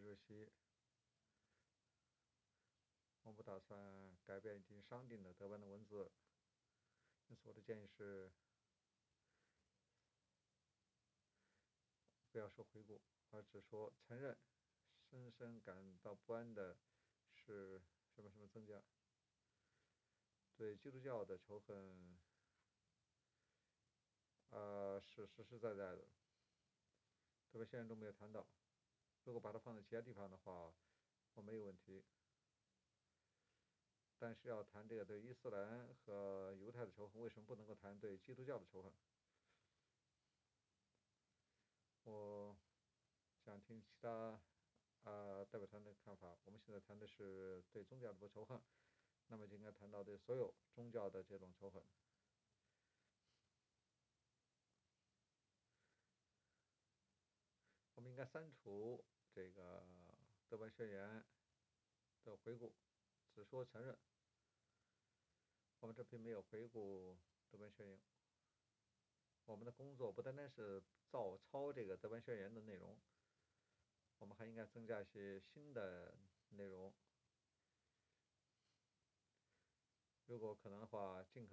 日期，我不打算改变已经商定的德文的文字，因此我的建议是不要说回顾，而只说承认深深感到不安的是什么什么增加。对基督教的仇恨，是实实在在的，德文宣言中没有谈到。如果把它放在其他地方的话，我没有问题。但是要谈这个对伊斯兰和犹太的仇恨，为什么不能够谈对基督教的仇恨？我想听其他代表团的看法。我们现在谈的是对宗教的不仇恨，那么就应该谈到对所有宗教的这种仇恨。我们应该删除这个德文宣言的回顾，只说承认。我们这并没有回顾德文宣言。我们的工作不单单是抄这个德文宣言的内容，我们还应该增加一些新的内容。如果可能的话，尽可